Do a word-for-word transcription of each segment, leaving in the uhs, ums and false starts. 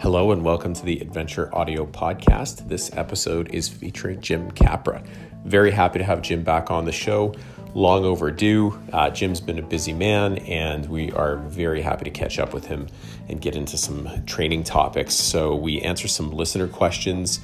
Hello and welcome to the Adventure Audio Podcast. This episode is featuring Jim Capra. Very happy to have Jim back on the show. Long overdue. Uh, Jim's been a busy man, and we are very happy to catch up with him and get into some training topics. So we answer some listener questions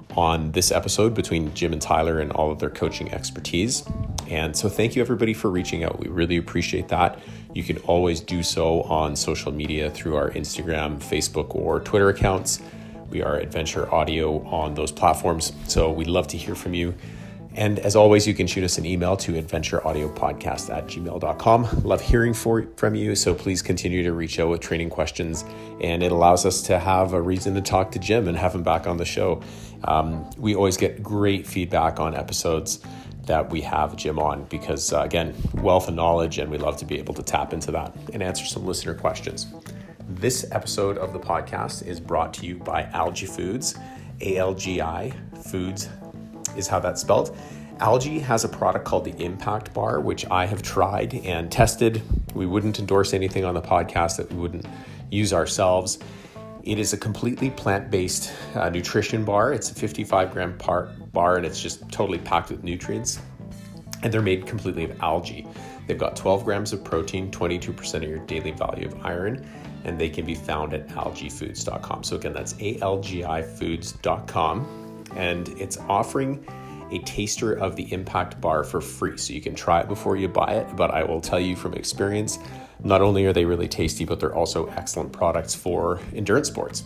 on this episode between Jim and Tyler and all of their coaching expertise. And so thank you everybody for reaching out. We really appreciate that. You can always do so on social media through our Instagram, Facebook, or Twitter accounts. We are Adventure Audio on those platforms. So we'd love to hear from you. And as always, you can shoot us an email to adventureaudiopodcast at gmail dot com. Love hearing for, from you, so please continue to reach out with training questions. And it allows us to have a reason to talk to Jim and have him back on the show. Um, we always get great feedback on episodes that we have Jim on because, uh, again, wealth of knowledge, and we love to be able to tap into that and answer some listener questions. This episode of the podcast is brought to you by Algi Foods. A L G I Foods is how that's spelled. Algi has a product called the Impact Bar, which I have tried and tested. We wouldn't endorse anything on the podcast that we wouldn't use ourselves. It is a completely plant-based uh, nutrition bar. It's a fifty-five gram par- bar, and it's just totally packed with nutrients. And they're made completely of algae. They've got twelve grams of protein, twenty-two percent of your daily value of iron, and they can be found at algi foods dot com. So again, that's A L G I foods dot com. And it's offering a taster of the Impact Bar for free. So you can try it before you buy it, but I will tell you from experience, not only are they really tasty, but they're also excellent products for endurance sports.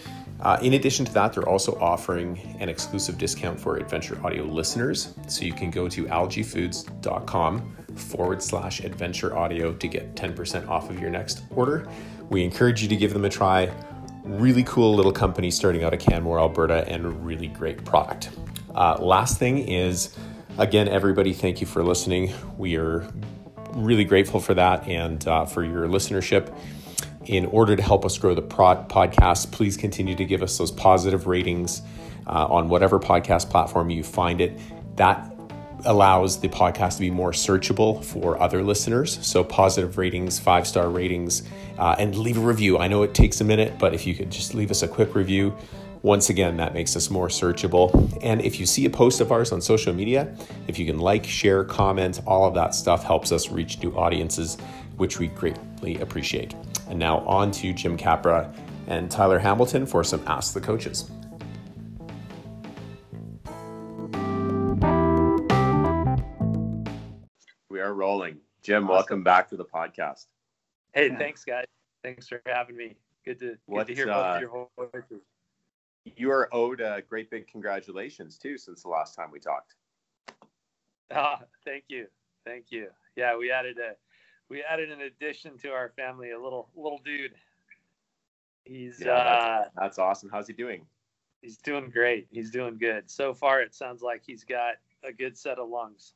Uh, in addition to that, they're also offering an exclusive discount for Adventure Audio listeners. So you can go to algi foods dot com forward slash adventure audio to get ten percent off of your next order. We encourage you to give them a try. Really cool little company starting out of Canmore, Alberta, and a really great product. Uh, last thing is, again, everybody, thank you for listening. We are really grateful for that and uh, for your listenership. In order to help us grow the prod podcast, please continue to give us those positive ratings uh, on whatever podcast platform you find it. That allows the podcast to be more searchable for other listeners. So positive ratings, five-star ratings, uh, and leave a review. I know it takes a minute, but if you could just leave us a quick review, once again, that makes us more searchable. And if you see a post of ours on social media, if you can like, share, comment, all of that stuff helps us reach new audiences, which we greatly appreciate. And now on to Jim Capra and Tyler Hamilton for some Ask the Coaches. We are rolling. Jim, awesome. Welcome back to the podcast. Hey, thanks, guys. Thanks for having me. Good to, good to hear uh, both your voices. You are owed a great big congratulations, too, since the last time we talked. Ah, thank you. Thank you. Yeah, we added a we added an addition to our family, a little little dude. He's yeah, uh that's, that's awesome. How's he doing? He's doing great. He's doing good. So far, it sounds like he's got a good set of lungs.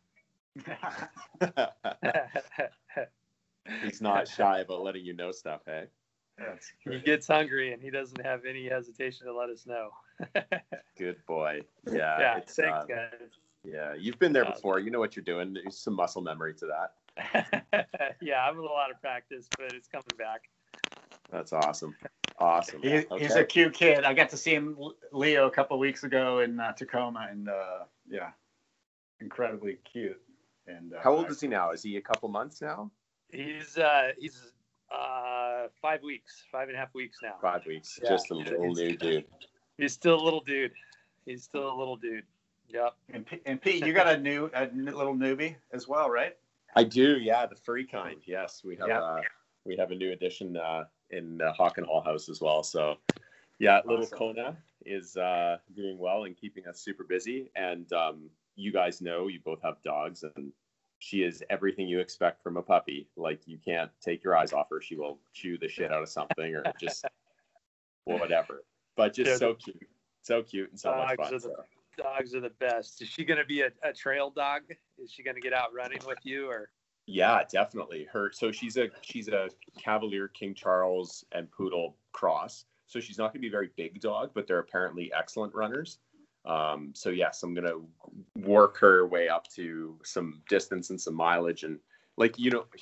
He's not shy about letting you know stuff, hey? That's he gets hungry and he doesn't have any hesitation to let us know. Good boy. Yeah. Yeah. It's, thanks, uh, guys. Yeah, you've been there before. You know what you're doing. There's some muscle memory to that. Yeah, I'm a little out of practice, but it's coming back. That's awesome. Awesome. He, okay. He's a cute kid. I got to see him, Leo, a couple of weeks ago in uh, Tacoma, and uh, yeah, incredibly cute. And uh, how old is he now? Is he a couple months now? He's uh, he's uh, five weeks, five and a half weeks now. Five weeks. Yeah. Just a little he's, new dude. He's still a little dude. He's still a little dude. Yep. And, P- and Pete, you got a new, a little newbie as well, right? I do. Yeah, the furry kind. Yes, we have. Yep. Uh, we have a new addition uh, in the Hockenhall house as well. So, yeah, awesome. Little Kona is uh, doing well and keeping us super busy. And um, you guys know you both have dogs, and she is everything you expect from a puppy. Like, you can't take your eyes off her. She will chew the shit out of something or just whatever. But just so cute, so cute and so much fun. So. Dogs are the best. Is she going to be a, a trail dog? Is she going to get out running with you, or? Yeah, definitely. Her. So she's a she's a Cavalier, King Charles, and Poodle cross. So she's not going to be a very big dog, but they're apparently excellent runners. Um, so yes, I'm going to work her way up to some distance and some mileage, and like you know, she's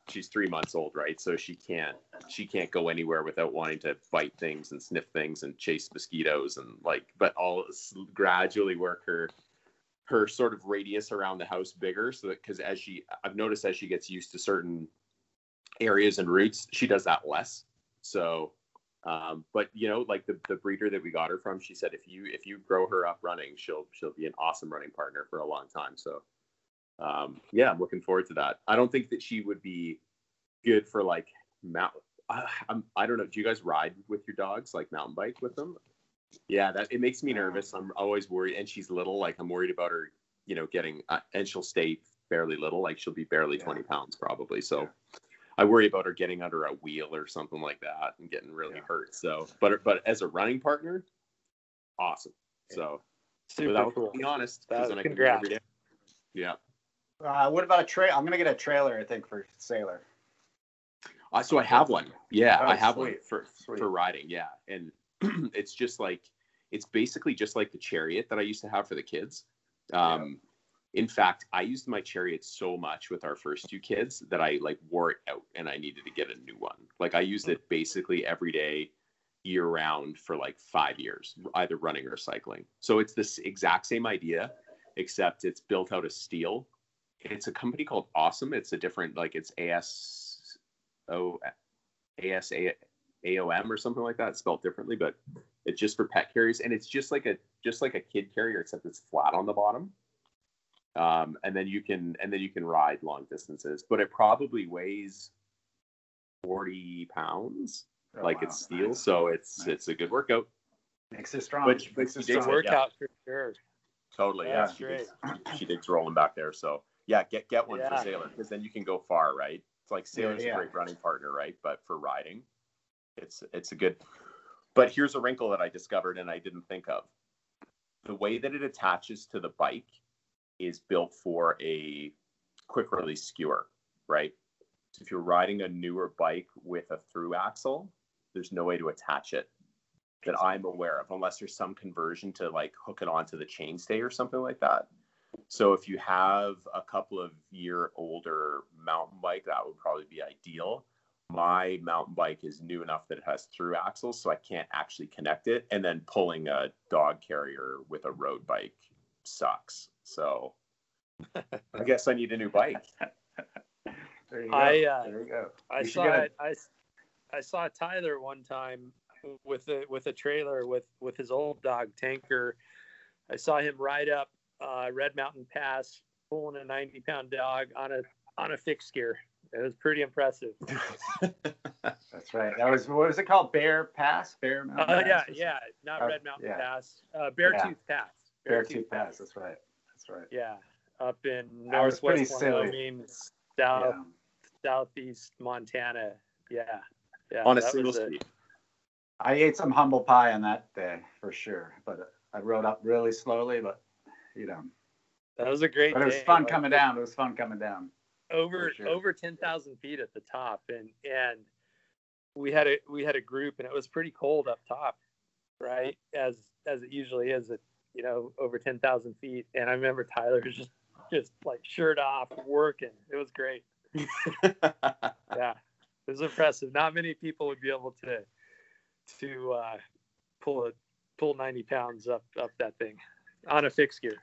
she's three months old, right? So she can't she can't go anywhere without wanting to bite things and sniff things and chase mosquitoes and like, but all gradually work her her sort of radius around the house bigger, so that because as she I've noticed as she gets used to certain areas and routes, she does that less. So um but you know, like the, the breeder that we got her from, she said if you if you grow her up running, she'll she'll be an awesome running partner for a long time. So um yeah, I'm looking forward to that. I don't think that she would be good for like mountain I, I'm I don't know, do you guys ride with your dogs, like mountain bike with them? Yeah, that it makes me nervous. I'm always worried, and she's little. Like I'm worried about her, you know, getting uh, and she'll stay fairly little. Like she'll be barely yeah. twenty pounds probably. So yeah. I worry about her getting under a wheel or something like that and getting really yeah. hurt. So, but but as a running partner, awesome. Yeah. So, super so cool. To be honest, that was, congrats. Every day. Yeah. Uh, what about a trail? I'm gonna get a trailer, I think, for Sailor. Uh, so I have one. Yeah, oh, I have sweet. one for Sweet. for riding. Yeah, and it's just like it's basically just like the Chariot that I used to have for the kids. Um, yeah. In fact, I used my Chariot so much with our first two kids that I like wore it out and I needed to get a new one. Like I used it basically every day, year round for like five years, either running or cycling. So it's this exact same idea, except it's built out of steel. It's a company called Awesome. It's a different, like it's A S O A S A O M or something like that. It's spelled differently, but it's just for pet carriers, and it's just like a just like a kid carrier, except it's flat on the bottom. Um, and then you can and then you can ride long distances, but it probably weighs forty pounds. Oh, like wow. It's steel, nice. So it's nice. It's a good workout. Makes it strong. But, Makes it strong. Workout yeah. for sure. Totally, yeah. yeah. She, digs, she digs rolling back there, so yeah, get get one yeah. for Sailor, because then you can go far, right? It's like Sailor's yeah, yeah. a great running partner, right? But for riding, it's it's a good. But here's a wrinkle that I discovered and I didn't think of. The way that it attaches to the bike is built for a quick release skewer, right? So if you're riding a newer bike with a through axle, there's no way to attach it that I'm aware of, unless there's some conversion to like hook it onto the chainstay or something like that. So if you have a couple of year older mountain bike, that would probably be ideal. My mountain bike is new enough that it has through axles, so I can't actually connect it. And then pulling a dog carrier with a road bike sucks. So I guess I need a new bike. There you go. I, uh, there you go. I you saw it. I, I saw Tyler one time with a with a trailer with with his old dog Tanker. I saw him ride up uh, Red Mountain Pass, pulling a ninety pound dog on a on a fixed gear. It was pretty impressive. That's right. That was, what was it called? Bear Pass? Bear Mountain uh, Pass? Yeah, yeah. Not uh, Red Mountain yeah. Pass. Uh, Beartooth yeah. Pass. Beartooth Pass. Pass. That's right. That's right. Yeah. Up in northwest Wyoming, south, yeah. southeast Montana. Yeah. Yeah. On a single speed. I ate some humble pie on that day for sure, but I rode up really slowly, but you know. That was a great But it was day. fun coming down. It was fun coming down. Over sure. over ten thousand feet at the top, and and we had a we had a group, and it was pretty cold up top, right? As as it usually is at, you know, over ten thousand feet. And I remember Tyler was just just like shirt off working. It was great. Yeah, it was impressive. Not many people would be able to to uh, pull a pull ninety pounds up up that thing on a fixed gear.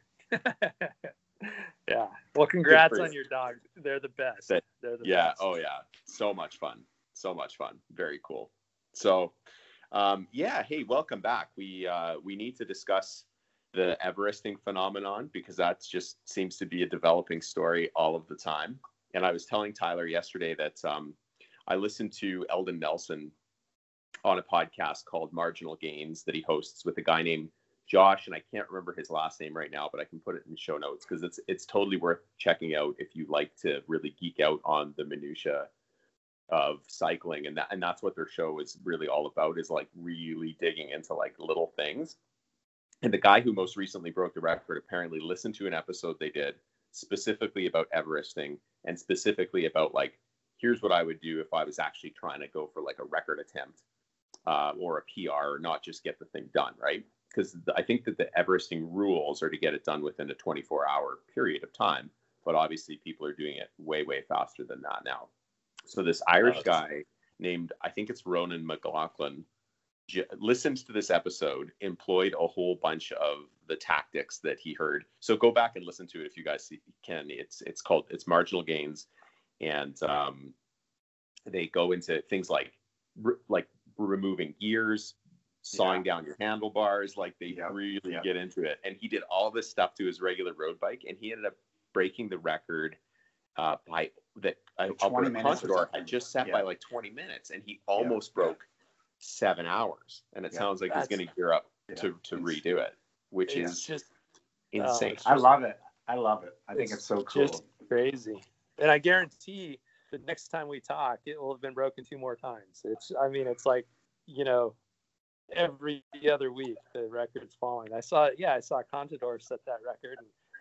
Yeah. Well, congrats on your dog. They're the best. They're the yeah. best. Oh, yeah. So much fun. So much fun. Very cool. So, um, yeah. Hey, welcome back. We uh, we need to discuss the Everesting phenomenon, because that just seems to be a developing story all of the time. And I was telling Tyler yesterday that um, I listened to Eldon Nelson on a podcast called Marginal Gains that he hosts with a guy named Josh, and I can't remember his last name right now, but I can put it in show notes, because it's it's totally worth checking out if you like to really geek out on the minutia of cycling, and that and that's what their show is really all about, is like really digging into like little things. And the guy who most recently broke the record apparently listened to an episode they did specifically about Everesting, and specifically about like, here's what I would do if I was actually trying to go for like a record attempt uh, or a P R, or not just get the thing done, right? Because I think that the Everesting rules are to get it done within a twenty-four hour period of time. But obviously people are doing it way, way faster than that now. So this Irish guy named, I think it's Ronan McLaughlin, j- listened to this episode, employed a whole bunch of the tactics that he heard. So go back and listen to it if you guys see, can. It's it's called it's Marginal Gains, and um, they go into things like re- like removing gears, sawing yeah. down your handlebars. Like they yep. really yep. get into it. And he did all this stuff to his regular road bike, and he ended up breaking the record uh, by that. Uh, Alberto Contador had just set yeah. by like twenty minutes, and he almost yeah. broke yeah. seven hours. And it yeah. sounds like That's, he's going to gear up yeah. to to redo it, which is just insane. Uh, I love it. I love it. I think it's so cool. Just crazy. And I guarantee the next time we talk, it will have been broken two more times. It's, I mean, it's like, you know, every other week the record's falling. I saw, yeah, I saw Contador set that record,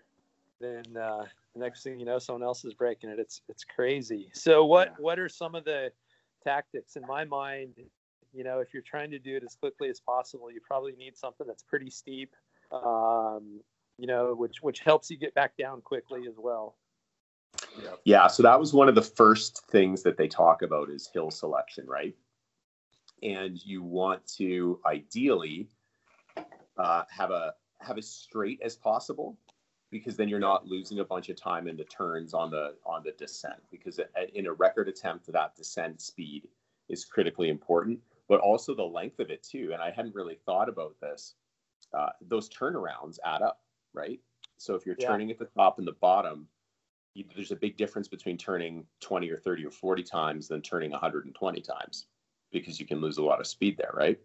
and then uh, the next thing you know, someone else is breaking it. It's it's crazy. So what yeah. what are some of the tactics? In my mind, you know, if you're trying to do it as quickly as possible, you probably need something that's pretty steep, um, you know, which which helps you get back down quickly as well. Yeah. yeah. So that was one of the first things that they talk about is hill selection, right? And you want to ideally uh, have a have as straight as possible, because then you're not losing a bunch of time in the turns on the on the descent. Because in a record attempt, that descent speed is critically important, but also the length of it too. And I hadn't really thought about this. Uh, those turnarounds add up, right? So if you're yeah. turning at the top and the bottom, you, there's a big difference between turning twenty or thirty or forty times than turning one hundred twenty times, because you can lose a lot of speed there, right?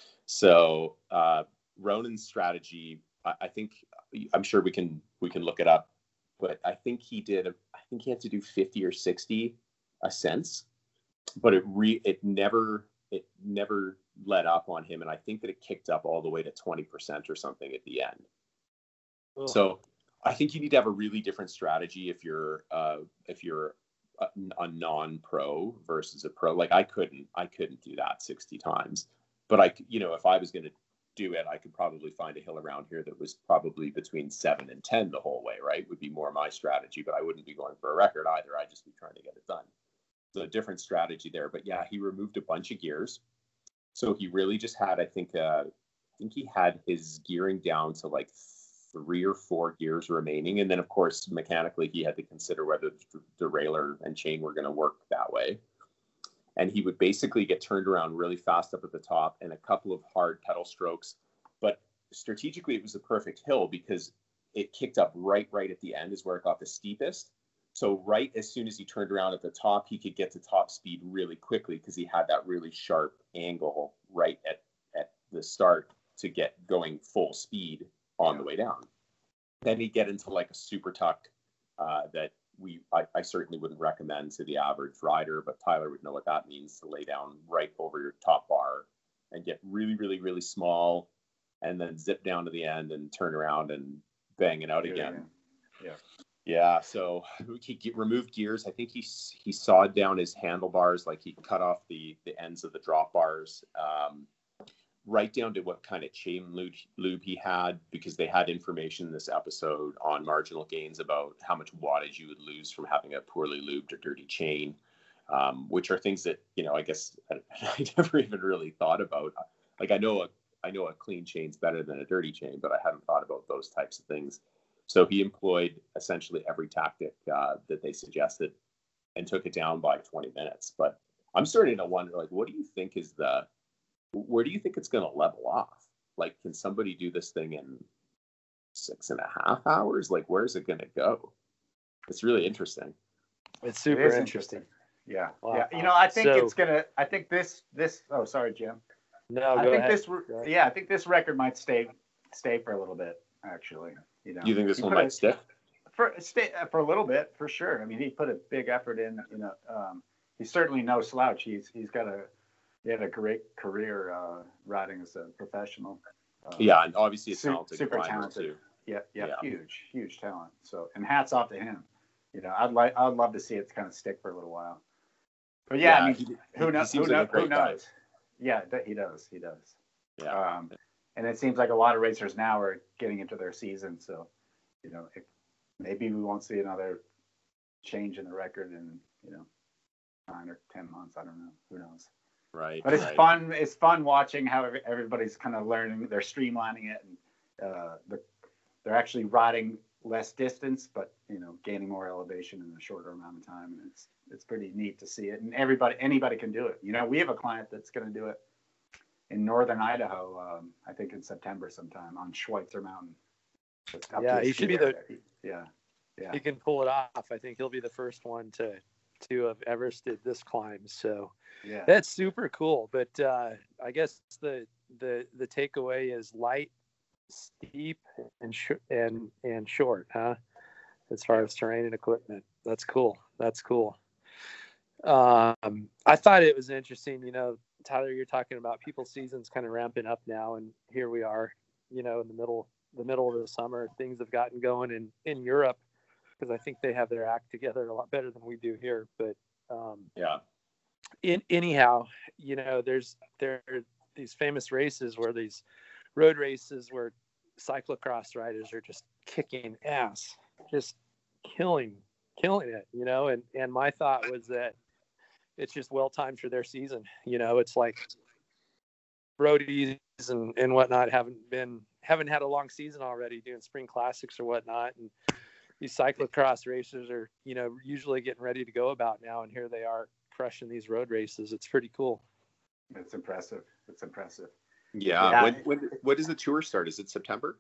So uh, Ronan's strategy, I, I think, I'm sure we can we can look it up, but I think he did. I think he had to do fifty or sixty ascents, but it re it never it never let up on him, and I think that it kicked up all the way to twenty percent or something at the end. Ugh. So I think you need to have a really different strategy if you're uh, if you're a, a non-pro versus a pro. Like I couldn't I couldn't do that sixty times, but I you know if I was going to do it, I could probably find a hill around here that was probably between seven and ten the whole way, right? Would be more my strategy, but I wouldn't be going for a record either. I'd just be trying to get it done. So a different strategy there. But yeah, he removed a bunch of gears. So he really just had, I think, uh, I think he had his gearing down to like three or four gears remaining. And then of course, mechanically, he had to consider whether the derailleur and chain were going to work that way. And he would basically get turned around really fast up at the top and a couple of hard pedal strokes. But strategically, it was the perfect hill because it kicked up right, right at the end is where it got the steepest. So right as soon as he turned around at the top, he could get to top speed really quickly because he had that really sharp angle right at, at the start to get going full speed on the way down. Then he'd get into like a super tuck uh, that we I, I certainly wouldn't recommend to the average rider, but Tyler would know what that means, to lay down right over your top bar and get really, really, really small and then zip down to the end and turn around and bang it out again. Yeah. Yeah. So he get, removed gears. I think he he sawed down his handlebars, like he cut off the the ends of the drop bars, um, right down to what kind of chain lube, lube he had, because they had information in this episode on Marginal Gains about how much wattage you would lose from having a poorly lubed or dirty chain, um, which are things that, you know, I guess I, I never even really thought about. Like I know a I know a clean chain's better than a dirty chain, but I hadn't thought about those types of things. So he employed essentially every tactic uh, that they suggested and took it down by twenty minutes. But I'm starting to wonder, like, what do you think is the, where do you think it's going to level off? Like, can somebody do this thing in six and a half hours? Like, where's it going to go? It's really interesting. It's super it interesting. interesting. Yeah. Wow. Yeah. You know, I think so, it's going to, I think this, this, oh, sorry, Jim. No, I go think ahead. this, yeah, I think this record might stay, stay for a little bit, actually. You know, you think this he one might a, stick? For stay for a little bit, for sure. I mean, he put a big effort in. You know, um, he's certainly no slouch. He's he's got a he had a great career uh, riding as a professional. Um, yeah, and obviously a talented super climber talented. too. Yeah, yeah, yeah, huge, huge talent. So, and hats off to him. You know, I'd like I'd love to see it kind of stick for a little while. But yeah, yeah I mean, he, who, knows, who, like who knows? Who knows? Yeah, he does. He does. Yeah. Um, and it seems like a lot of racers now are getting into their season, so you know, it, maybe we won't see another change in the record in, you know, time. nine or ten months. I don't know. Who knows? Right. But it's right. fun. It's fun watching how everybody's kind of learning. They're streamlining it, and uh, the, they're actually riding less distance, but you know, gaining more elevation in a shorter amount of time. And it's it's pretty neat to see it. And everybody, anybody can do it. You know, we have a client that's going to do it in northern Idaho. Um, I think in September sometime on Schweitzer Mountain. Yeah, he should be the. Yeah, yeah. He can pull it off. I think he'll be the first one to to have Everested this climb. So yeah, that's super cool. But uh, I guess the the the takeaway is light, steep, and sh- and and short, huh? As far as terrain and equipment, that's cool. That's cool. Um, I thought it was interesting. You know, Tyler, you're talking about people's seasons kind of ramping up now, and here we are. You know, in the middle the middle of the summer, things have gotten going in in Europe, because I think they have their act together a lot better than we do here. But um, yeah. In, anyhow, you know, there's there are these famous races where these road races where cyclocross riders are just kicking ass, just killing, killing it, you know. And and my thought was that it's just well timed for their season. You know, it's like roadies and and whatnot haven't been haven't had a long season already doing spring classics or whatnot, and these cyclocross racers are, you know, usually getting ready to go about now, and here they are crushing these road races. It's pretty cool. It's impressive. It's impressive. Yeah. yeah. When, when, when does the tour start? Is it September?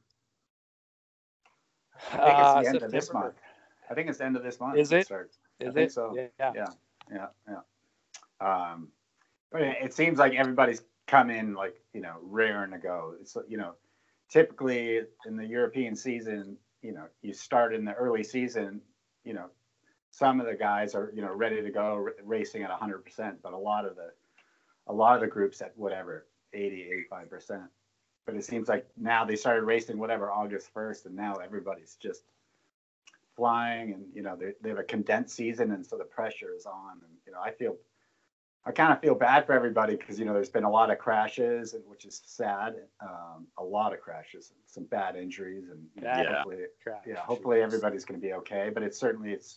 I think it's the uh, end September. of this month. I think it's the end of this month. Is it? it starts. Is I think it? so. Yeah. Yeah. Yeah. Yeah. Um, but it seems like everybody's come in like, you know, raring to go. It's, you know, typically in the European season, you know, you start in the early season, you know, some of the guys are, you know, ready to go r- racing at one hundred percent, but a lot of the, a lot of the groups at whatever, eighty, eighty-five percent. But it seems like now they started racing whatever August first, and now everybody's just flying, and, you know, they, they have a condensed season, and so the pressure is on. And, you know, I feel, I kind of feel bad for everybody because, you know, there's been a lot of crashes, and which is sad. Um, a lot of crashes, some bad injuries, and you know, Yeah. hopefully, Crash. yeah, hopefully everybody's going to be okay. But it's certainly, it's,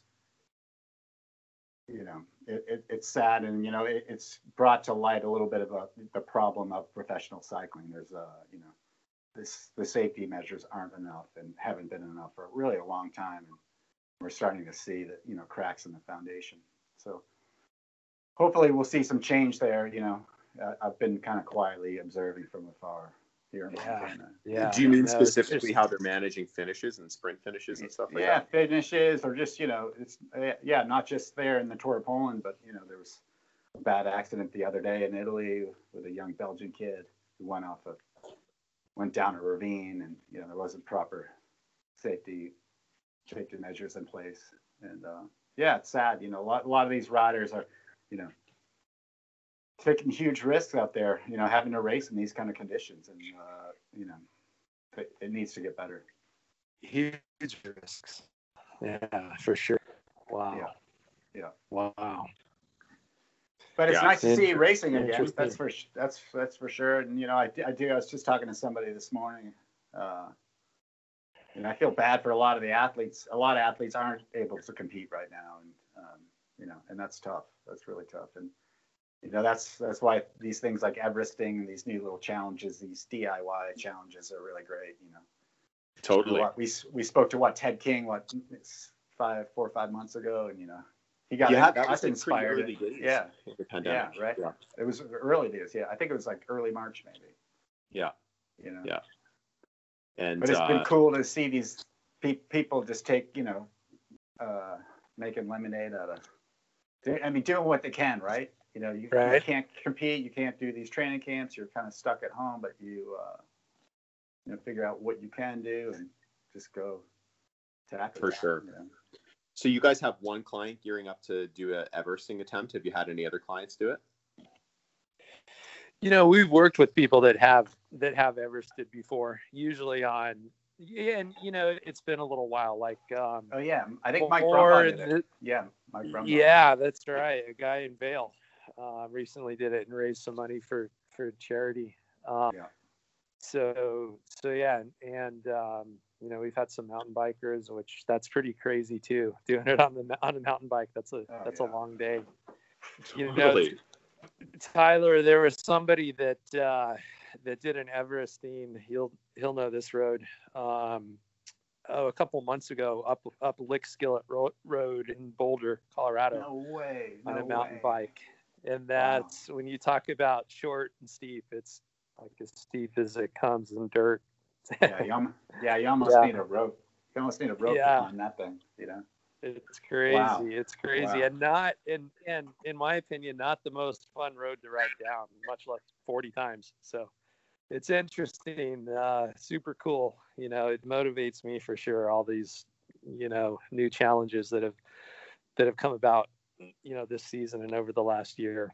you know, it, it, it's sad, and, you know, it, it's brought to light a little bit of a, the problem of professional cycling. There's, uh, you know, this the safety measures aren't enough and haven't been enough for really a long time, and we're starting to see that, you know, cracks in the foundation. So hopefully we'll see some change there. You know, uh, I've been kind of quietly observing from afar here in Yeah. Montana. Yeah. Do you mean No, specifically just, how they're managing finishes and sprint finishes and stuff like yeah, that? finishes, or just, you know, it's uh, yeah, not just there in the Tour of Poland, but, you know, there was a bad accident the other day in Italy with a young Belgian kid who went off a went down a ravine, and, you know, there wasn't proper safety safety measures in place. And uh, yeah, it's sad. You know, a lot a lot of these riders are, you know, taking huge risks out there, you know, having to race in these kind of conditions, and uh, you know, it, it needs to get better. huge risks. Yeah, for sure. Wow. Yeah. Yeah. Wow. But it's Yeah. nice to see Inter- racing again. interesting. That's for that's that's for sure. And, you know, I, I do. I was just talking to somebody this morning, uh, and I feel bad for a lot of the athletes. A lot of athletes aren't able to compete right now, and um, you know, and that's tough. That's really tough. And, you know, that's that's why these things like Everesting and these new little challenges, these D I Y challenges, are really great. You know, Totally. What, we we spoke to what Ted King what five four or five months ago, and, you know, he got Yeah, in, that was us like inspired. pretty early days. Yeah. of the pandemic. Yeah, right. Yeah. It was early days. Yeah, I think it was like early March, maybe. Yeah. You know. Yeah. And But it's uh, been cool to see these pe- people just take, you know, uh, making lemonade out of. I mean, doing what they can, right? You know, you, Right. you can't compete, you can't do these training camps. You're kind of stuck at home, but you, uh, you know, figure out what you can do and just go tackle. For that, sure. You know? So you guys have one client gearing up to do a Everesting attempt. Have you had any other clients do it? You know, we've worked with people that have that have Everested before, usually on, and, you know, it's been a little while. Like, um, Oh yeah, I think Mike or Brumbaugh did it. the- Yeah, Mike Brumbaugh. yeah, that's right. A guy in Vail uh, recently did it and raised some money for for charity. Um, Yeah. So so yeah, and, and um, you know, we've had some mountain bikers, which that's pretty crazy too. Doing it on the on a mountain bike, that's a Oh, that's yeah. a long day. You know, Totally. Tyler, there was somebody that uh, that did an Everesting. He'll he'll know this road. Um, oh, a couple months ago, up up Lick Skillet Ro- Road in Boulder, Colorado, No way. No on a mountain way. bike. And that's when you talk about short and steep. It's like as steep as it comes in dirt. Yeah, you almost, yeah, you almost Yeah. need a rope. You almost need a rope Yeah. to climb that thing. You know. It's crazy. Wow. It's crazy, Wow. and not in and in my opinion, not the most fun road to ride down. Much less forty times. So it's interesting. Uh, super cool. You know, it motivates me for sure. All these, you know, new challenges that have that have come about, you know, this season and over the last year.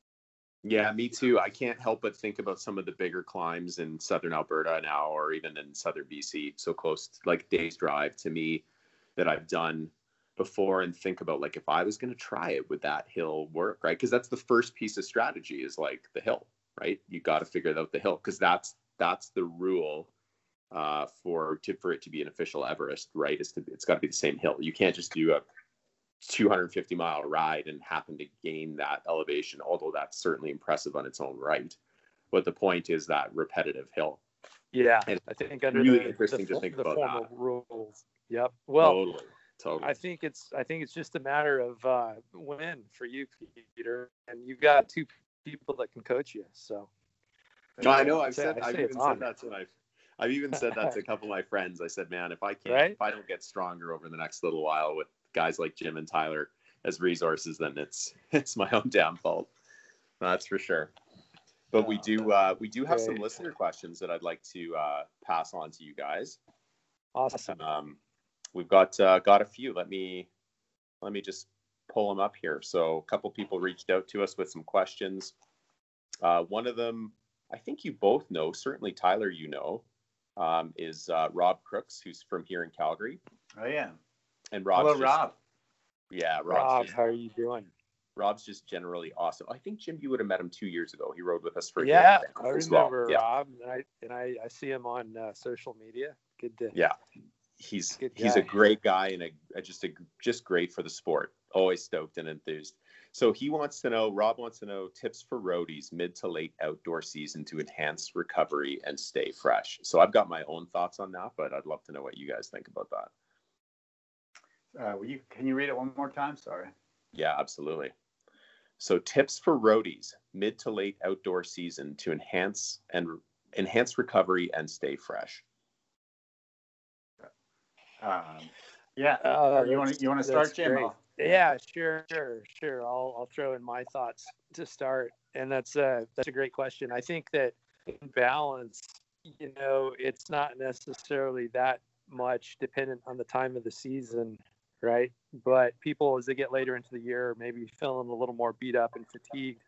Yeah, me too. I can't help but think about some of the bigger climbs in southern Alberta now, or even in southern B C, so close, like day's drive to me, that I've done before, and think about, like, if I was going to try it, would that hill work, right? Because that's the first piece of strategy, is like the hill, right? You got to figure out the hill, because that's that's the rule uh, for to, for it to be an official Everest, right? Is to, it's got to be the same hill. You can't just do a two hundred fifty mile ride and happen to gain that elevation, although that's certainly impressive on its own right. But the point is that repetitive hill. Yeah, And I think under really the, interesting the, to think the about formal that. rules. Yep. Well, Totally, totally. I think it's I think it's just a matter of uh, when for you, Peter, and you've got two people that can coach you. So. No, I know. I'd I've say- said I'd I've say it's even said on. that to my I've even said that to a couple of my friends. I said, man, if I can't, Right? if I don't get stronger over the next little while with guys like Jim and Tyler as resources, then it's it's my own damn fault. That's for sure. But we do uh, we do have some Great. listener questions that I'd like to uh, pass on to you guys. Awesome. Um, we've got uh, got a few. Let me let me just pull them up here. So a couple people reached out to us with some questions. Uh, one of them, I think you both know, certainly Tyler, you know, um, is uh, Rob Crooks, who's from here in Calgary. Oh yeah. And Rob's Hello, just, Rob. Yeah, Rob's Rob, just, how are you doing? Rob's just generally awesome. I think, Jim, you would have met him two years ago. He rode with us for a Yeah, game I as well. remember Yeah. Rob, and I and I, I see him on uh, social media. Good to Yeah, he's Good he's guy. a great guy and a, a just a just great for the sport. Always stoked and enthused. So he wants to know, Rob wants to know tips for roadies mid to late outdoor season to enhance recovery and stay fresh. So I've got my own thoughts on that, but I'd love to know what you guys think about that. Uh, will you, can you read it one more time? Sorry. Yeah, absolutely. So tips for roadies mid to late outdoor season to enhance and enhance recovery and stay fresh. Um, yeah. Uh, you want to you want to start, that's Jim? great. I'll- Yeah, sure, sure, sure. I'll I'll throw in my thoughts to start, and that's a that's a great question. I think that in balance, you know, it's not necessarily that much dependent on the time of the season, right? But people, as they get later into the year, maybe feeling a little more beat up and fatigued,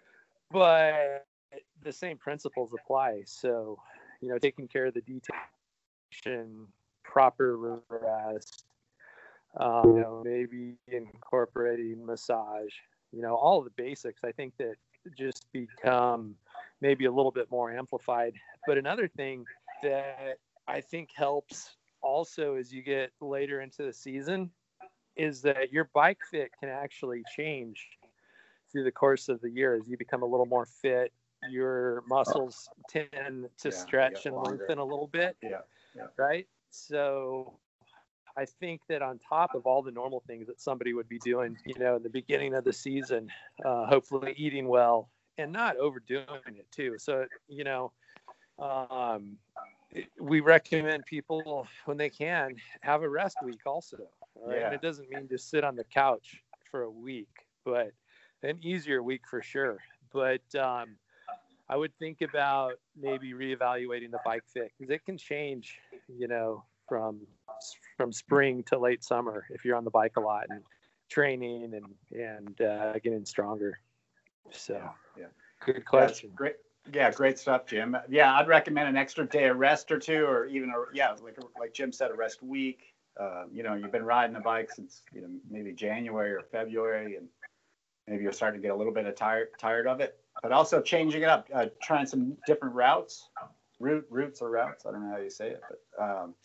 but the same principles apply. So, you know, taking care of the detail, proper rest. Um, you know, maybe incorporating massage, you know, all of the basics, I think that just become maybe a little bit more amplified. But another thing that I think helps also as you get later into the season is that your bike fit can actually change through the course of the year as you become a little more fit. Your muscles tend to Yeah, stretch get and longer. lengthen a little bit, Yeah. Yeah. right? So I think that on top of all the normal things that somebody would be doing, you know, in the beginning of the season, uh, hopefully eating well and not overdoing it too. So, you know, um, we recommend people when they can have a rest week also. All right? Yeah. And it doesn't mean just sit on the couch for a week, but an easier week for sure. But um, I would think about maybe reevaluating the bike fit because it can change, you know, from from spring to late summer if you're on the bike a lot and training and and uh, getting stronger. So, Yeah. Yeah. good question. That's great. Yeah, great stuff, Jim. Yeah, I'd recommend an extra day of rest or two, or even a yeah, like like Jim said, a rest week. Uh, you know, you've been riding a bike since you know maybe January or February, and maybe you're starting to get a little bit of tired tired of it. But also changing it up, uh, trying some different routes, route routes or routes. I don't know how you say it, but um,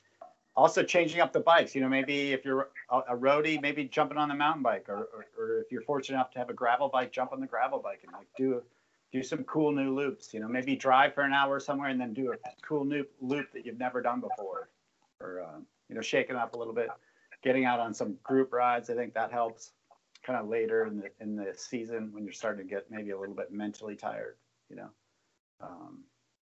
also changing up the bikes. You know, maybe if you're a, a roadie, maybe jumping on the mountain bike, or, or, or if you're fortunate enough to have a gravel bike, jump on the gravel bike and like do do some cool new loops. You know, maybe drive for an hour somewhere and then do a cool new loop that you've never done before, or um, you know, shaking up a little bit, getting out on some group rides. I think that helps. Kind of later in the in the season when you're starting to get maybe a little bit mentally tired. You know. Um,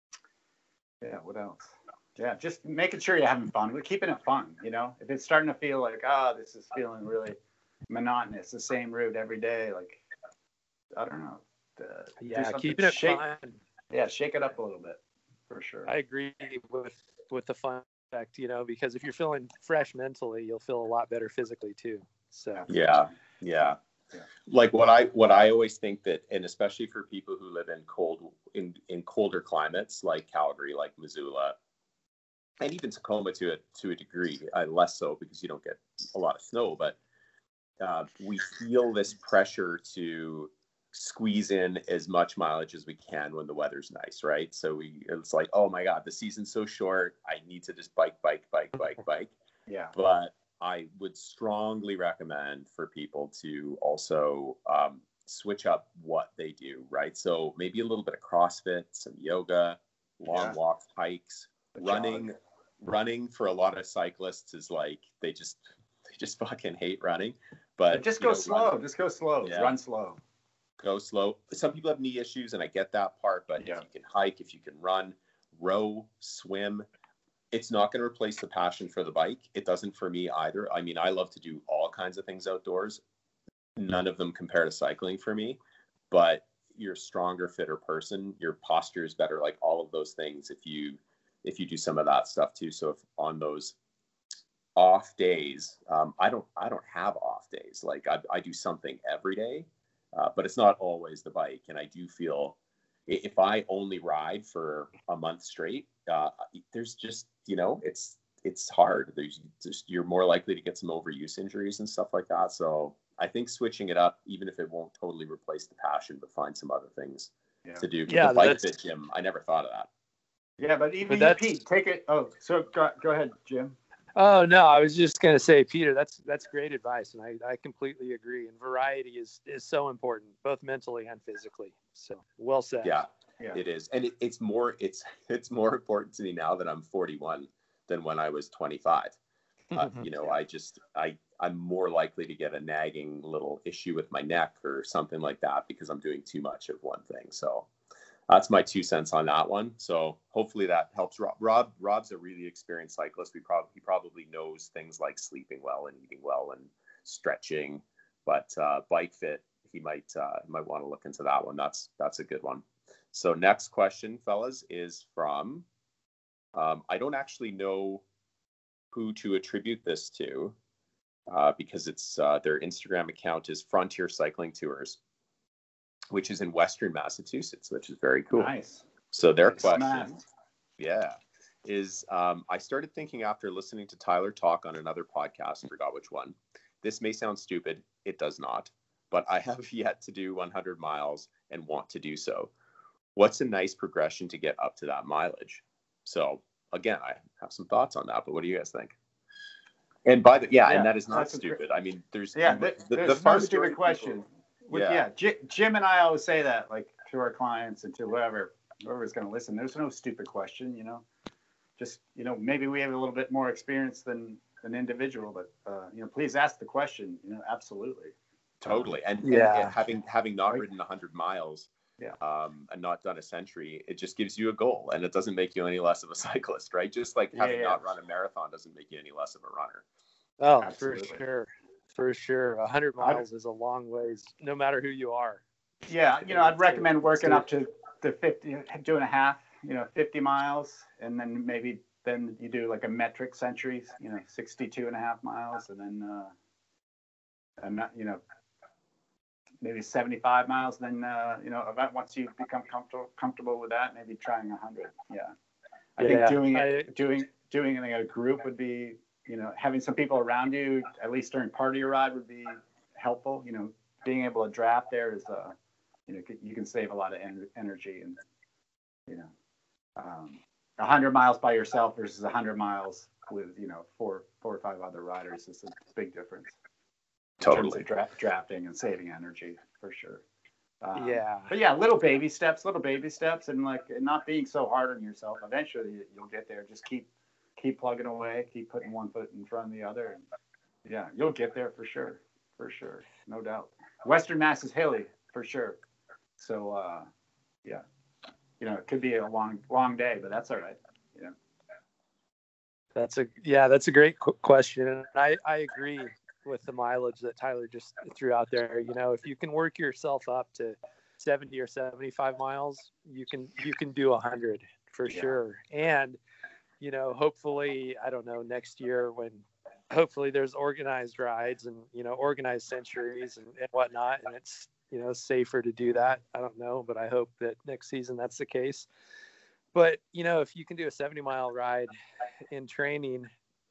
yeah. What else? Yeah, just making sure you're having fun. We're keeping it fun, you know. If it's starting to feel like, ah, oh, this is feeling really monotonous, the same route every day, like, I don't know. Uh, yeah, keeping it shake, fun. Yeah, shake it up a little bit, for sure. I agree with with the fun aspect, you know, because if you're feeling fresh mentally, you'll feel a lot better physically too. So yeah, yeah. Yeah. Like what I what I always think that, and especially for people who live in cold in in colder climates like Calgary, like Missoula, and even Tacoma to a to a degree, uh, less so because you don't get a lot of snow. But uh, we feel this pressure to squeeze in as much mileage as we can when the weather's nice, right? So we it's like, oh my God, the season's so short. I need to just bike, bike, bike, bike, bike. Yeah. But I would strongly recommend for people to also um, switch up what they do, right? So maybe a little bit of CrossFit, some yoga, long yeah. walks, hikes, the running. Jog. Running for a lot of cyclists is like they just they just fucking hate running. But, but just go know, slow. Run, just go slow. Yeah. Run slow. Go slow. Some people have knee issues, and I get that part. But yeah. if you can hike, if you can run, row, swim. It's not going to replace the passion for the bike. It doesn't for me either. I mean, I love to do all kinds of things outdoors. None of them compare to cycling for me, but you're a stronger, fitter person. Your posture is better, like all of those things. If you, if you do some of that stuff too. So if on those off days, um, I don't, I don't have off days. Like I, I do something every day, uh, but it's not always the bike. And I do feel if I only ride for a month straight, uh, there's just, you know, it's, it's hard. There's just, you're more likely to get some overuse injuries and stuff like that. So I think switching it up, even if it won't totally replace the passion, but find some other things yeah. to do. Yeah, the bike fit, Jim, I never thought of that. Yeah, but even but you, Pete, take it. Oh, so go, go ahead, Jim. Oh, no, I was just going to say, Peter, that's that's great advice. And I, I completely agree. And variety is, is so important, both mentally and physically. So well said. Yeah, yeah. It is. And it, it's more it's it's more important to me now that I'm forty-one than when I was twenty-five. Uh, you know, I just I I'm more likely to get a nagging little issue with my neck or something like that because I'm doing too much of one thing. So that's my two cents on that one. So hopefully that helps. Rob, Rob Rob's a really experienced cyclist. We probably he probably knows things like sleeping well and eating well and stretching. But uh, bike fit, he might uh, might want to look into that one. That's that's a good one. So next question, fellas, is from um, I don't actually know who to attribute this to uh, because it's uh, their Instagram account is Frontier Cycling Tours, which is in Western Massachusetts, which is very cool. Nice. So their That's question, nice. yeah, is um, I started thinking after listening to Tyler talk on another podcast, I forgot which one. This may sound stupid. It does not. But I have yet to do one hundred miles and want to do so. What's a nice progression to get up to that mileage? So again, I have some thoughts on that, but what do you guys think? And by the, yeah, yeah and that is not stupid. Great. I mean, there's, yeah, the, the, there's the first stupid question. With, yeah, yeah J- Jim and I always say that, like to our clients and to whoever whoever's going to listen. There's no stupid question, you know. Just you know, maybe we have a little bit more experience than an individual, but uh, you know, please ask the question. You know, absolutely, totally. And yeah, and, and having having not right. ridden one hundred miles, yeah, um, and not done a century, it just gives you a goal, and it doesn't make you any less of a cyclist, right? Just like having yeah, yeah. not run a marathon doesn't make you any less of a runner. Oh, absolutely. For sure. For sure. one hundred miles I'd, is a long ways, no matter who you are. Yeah. You know, I'd recommend working up to the fifty, doing a half, you know, fifty miles. And then maybe then you do like a metric century, you know, sixty-two and a half miles. And then, uh, and not, you know, maybe seventy-five miles. Then, uh, you know, about once you become comfortable, comfortable with that, maybe trying one hundred. Yeah. I yeah, think doing it, I, doing, doing it in a group would be, you know, having some people around you, at least during part of your ride, would be helpful. You know, being able to draft there is, uh, you know, you can save a lot of en- energy and, you know, um, a hundred miles by yourself versus a hundred miles with, you know, four, four or five other riders is a big difference. In Totally. terms of dra- drafting and saving energy, for sure. Um, yeah. But yeah, little baby steps, little baby steps, and like and not being so hard on yourself. Eventually, you'll get there. Just keep keep plugging away, keep putting one foot in front of the other. And yeah, you'll get there for sure, for sure, no doubt. Western Mass is hilly for sure. So uh, yeah, you know, it could be a long long day, but that's all right. You know. That's a yeah, that's a great qu- question, and I I agree with the mileage that Tyler just threw out there. You know, if you can work yourself up to seventy or seventy-five miles, you can you can do one hundred for Yeah. sure. And you know, hopefully, I don't know, next year when hopefully there's organized rides and you know organized centuries and, and whatnot, and it's you know safer to do that. I don't know, but I hope that next season that's the case. But you know, if you can do a seventy mile ride in training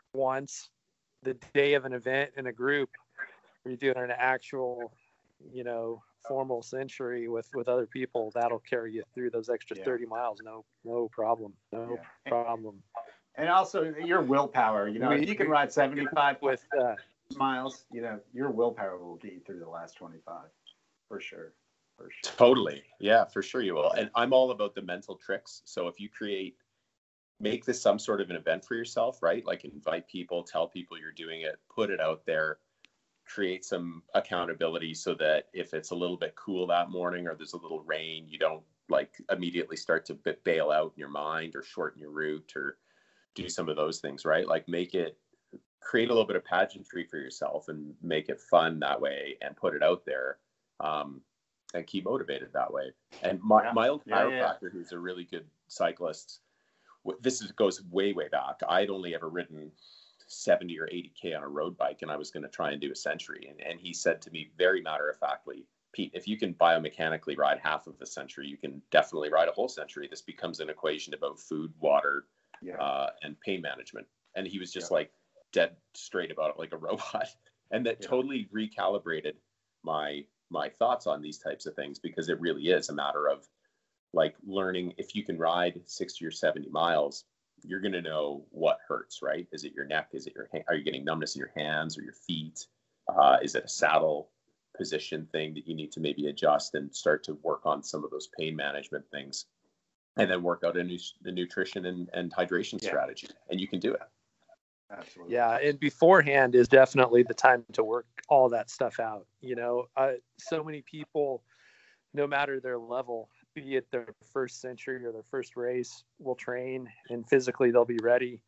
once, the day of an event in a group, where you're doing an actual, you know, formal century with with other people, that'll carry you through those extra Yeah. thirty miles. No, no problem. No Yeah. problem. And also your willpower. You know, We- if you can ride seventy-five With uh, miles, you know, your willpower will get you through the last twenty-five, for sure, for sure. Totally. Yeah, for sure you will. And I'm all about the mental tricks. So if you create, make this some sort of an event for yourself, right? Like invite people, tell people you're doing it, put it out there, create some accountability so that if it's a little bit cool that morning or there's a little rain, you don't like immediately start to b- bail out in your mind or shorten your route or do some of those things, right? Like make it, create a little bit of pageantry for yourself and make it fun that way and put it out there. Um, and keep motivated that way. And my, Yeah. my old Yeah, chiropractor, yeah. who's a really good cyclist, w- this is, goes way, way back. I'd only ever ridden seventy or eighty K on a road bike, and I was going to try and do a century. And, and he said to me very matter-of-factly, Pete, if you can biomechanically ride half of the century, you can definitely ride a whole century. This becomes an equation about food, water, Yeah. uh, and pain management. And he was just Yeah. like dead straight about it, like a robot. And that Yeah. totally recalibrated my my thoughts on these types of things, because it really is a matter of like learning. If you can ride sixty or seventy miles, you're going to know what hurts, right? Is it your neck? Is it your hand? Are you getting numbness in your hands or your feet? Uh, is it a saddle position thing that you need to maybe adjust and start to work on some of those pain management things, and then work out a new, the nutrition and, and hydration Yeah. strategy, and you can do it. Absolutely. yeah, and beforehand is definitely the time to work all that stuff out. You know, uh, so many people, no matter their level, be it their first century or their first race, will train and physically they'll be ready.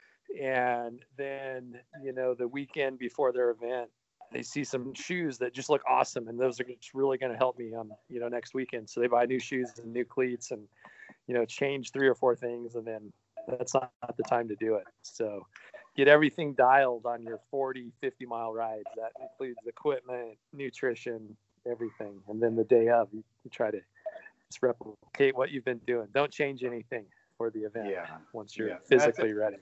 And then, you know, the weekend before their event, they see some shoes that just look awesome. And those are just really going to help me on, you know, next weekend. So they buy new shoes and new cleats and, you know, change three or four things. And then that's not, not the time to do it. So get everything dialed on your forty, fifty mile rides. That includes equipment, nutrition, everything. And then the day of, you, you try to just replicate what you've been doing. Don't change anything for the event Yeah. once you're Yeah. physically ready.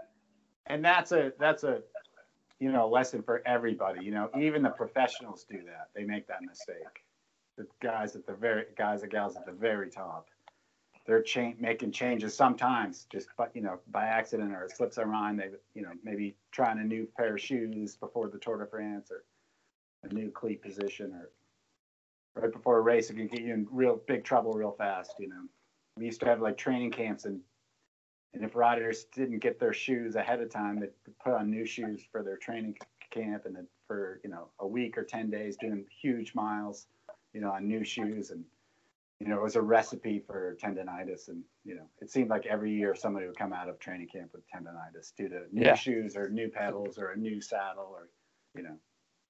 And that's a that's a you know lesson for everybody. You know, even the professionals do that. They make that mistake. The guys at the very guys and gals at the very top, they're cha- making changes sometimes just but you know by accident, or it slips their mind. They you know maybe trying a new pair of shoes before the Tour de France, or a new cleat position, or right before a race, it can get you in real big trouble real fast. You know, we used to have like training camps, and and if riders didn't get their shoes ahead of time, they'd put on new shoes for their training camp, and then for you know a week or ten days doing huge miles, you know, on new shoes. And you know, it was a recipe for tendonitis. And you know, it seemed like every year somebody would come out of training camp with tendonitis due to new Yeah. shoes or new pedals or a new saddle, or you know,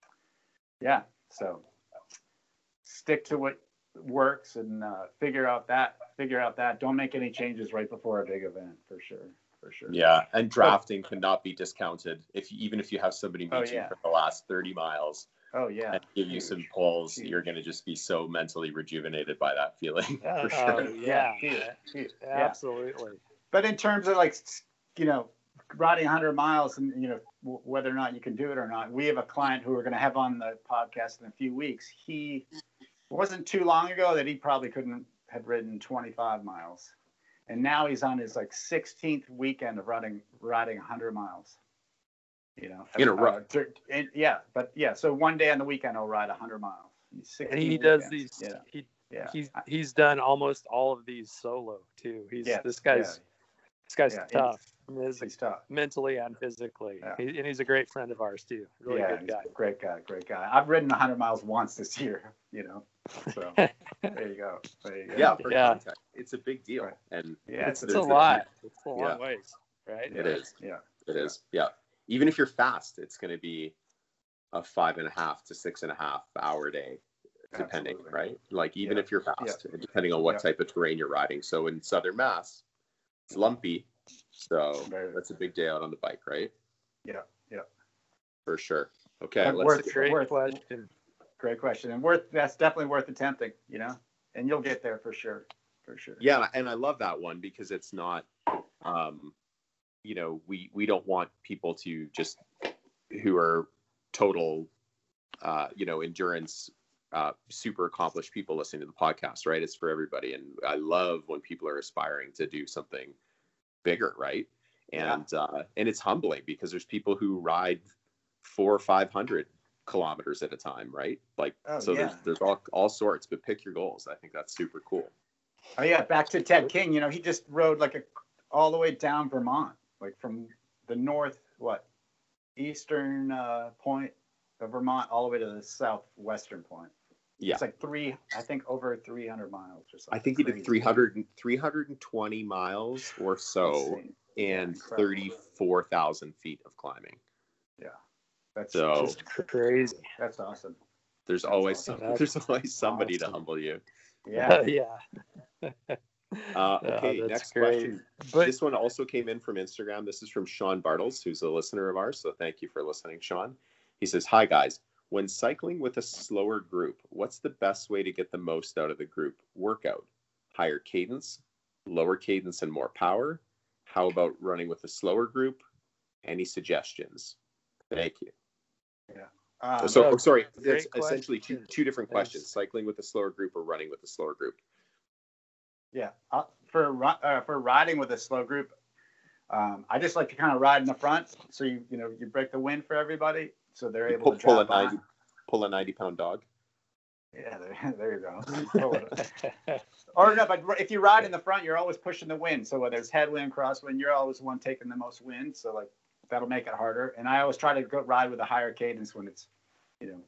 yeah. So stick to what works and uh, figure out that figure out that don't make any changes right before a big event, for sure for sure. Yeah, and drafting cannot be discounted. If you, even if you have somebody meet Oh, you yeah. for the last thirty miles Oh yeah, and give you huge, some pulls, huge. you're going to just be so mentally rejuvenated by that feeling. Yeah, for sure. Oh, yeah. huge, huge. Yeah. Absolutely. But in terms of like you know riding one hundred miles, and you know w- whether or not you can do it or not, we have a client who we're going to have on the podcast in a few weeks. He it wasn't too long ago that he probably couldn't have ridden twenty-five miles, and now he's on his like sixteenth weekend of riding riding one hundred miles. You know, in a row. Uh, and, yeah, but yeah. So one day on the weekend, I'll ride one hundred miles. And he does weekends. these. Yeah. He, yeah. He's he's done almost all of these solo too. He's yes, this guy's yeah. this guy's yeah. tough. I mean, he's tough mentally and physically. Yeah. He, and he's a great friend of ours too. Really yeah, good guy. Great guy, great guy. I've ridden one hundred miles once this year. You know, so there you go. There you go. Yeah, for yeah. context, it's a big deal, Right. and yeah, it's, it's a lot. It's a long yeah. ways, right? It is. Yeah, it is. Yeah, even if you're fast, it's going to be a five and a half to six and a half hour day, depending, Absolutely. right? Like even Yeah. if you're fast, Yeah. depending on what Yeah. type of terrain you're riding. So in Southern Mass, it's lumpy, so Very- that's a big day out on the bike, right? yeah, yeah. For sure. Okay, But let's worth- Great worth- question. Great question, and worth that's definitely worth attempting. You know, and you'll get there for sure, for sure. Yeah, and I love that one because it's not, um, you know, we we don't want people to just who are total, uh, you know, endurance, uh, super accomplished people listening to the podcast, right? It's for everybody, and I love when people are aspiring to do something bigger, right? And yeah. uh, and it's humbling because there's people who ride four or five hundred kilometers at a time, right? Like, oh, so yeah. there's there's all all sorts, but pick your goals. I think that's super cool. Oh yeah, back to Ted King. You know, he just rode like a all the way down Vermont, like from the north, what, eastern uh, point of Vermont all the way to the southwestern point. Yeah, it's like three, I think over three hundred miles or something. I think he crazy. did three hundred, three hundred twenty miles or so, and yeah, thirty-four thousand feet of climbing. Yeah, that's so just crazy. That's awesome. There's that's always awesome. some, there's always somebody awesome. to humble you. Yeah, yeah. Uh, okay, oh, next great. question. But, this one also came in from Instagram. This is from Sean Bartles, who's a listener of ours. So thank you for listening, Sean. He says, "Hi guys. When cycling with a slower group, what's the best way to get the most out of the group workout? Higher cadence, lower cadence, and more power? How about running with a slower group? Any suggestions? Thank you." Yeah. Um, so, no, oh, sorry, great that's essentially two, two different Thanks. questions: cycling with a slower group or running with a slower group. Yeah, uh, for uh, for riding with a slow group, um, I just like to kind of ride in the front, so you you know you break the wind for everybody, so they're You able pull, to pull a drop ninety, on. pull a ninety pound dog. Yeah, there, there you go. Or no, but if you ride in the front, you're always pushing the wind. So whether it's headwind, crosswind, you're always the one taking the most wind. So like that'll make it harder. And I always try to go ride with a higher cadence when it's, you know,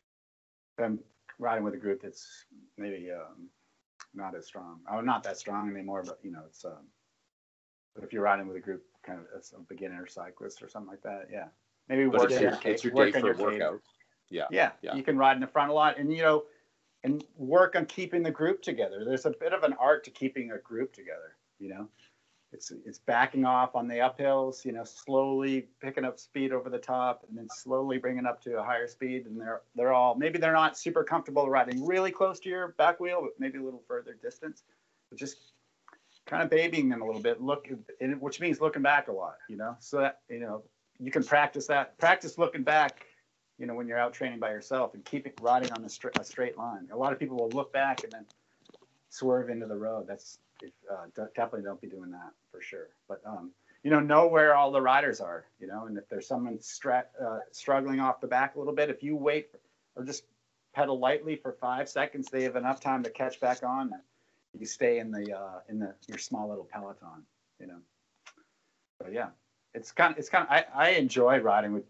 I'm riding with a group that's maybe um, not as strong. Oh, not that strong anymore, but you know, it's. Um, but if you're riding with a group, kind of as a beginner cyclist or something like that, yeah, maybe But work it's on your, your, it's your work day on for your a workout. cadence. Yeah. Yeah, yeah, you can ride in the front a lot, and you know, and work on keeping the group together. There's a bit of an art to keeping a group together. You know, it's it's backing off on the uphills. You know, slowly picking up speed over the top, and then slowly bringing up to a higher speed. And they're they're all maybe they're not super comfortable riding really close to your back wheel, but maybe a little further distance. But just kind of babying them a little bit. Look, which means looking back a lot. You know, so that you know you can practice that. Practice looking back. You know, when you're out training by yourself and keep it riding on a, stra- a straight line. A lot of people will look back and then swerve into the road. That's uh, definitely don't be doing that for sure. But, um, you know, know where all the riders are, you know, and if there's someone stra- uh, struggling off the back a little bit, if you wait for, or just pedal lightly for five seconds, they have enough time to catch back on. And you stay in the, uh, in the, your small little peloton, you know. But yeah, it's kind of, it's kind of, I, I enjoy riding with,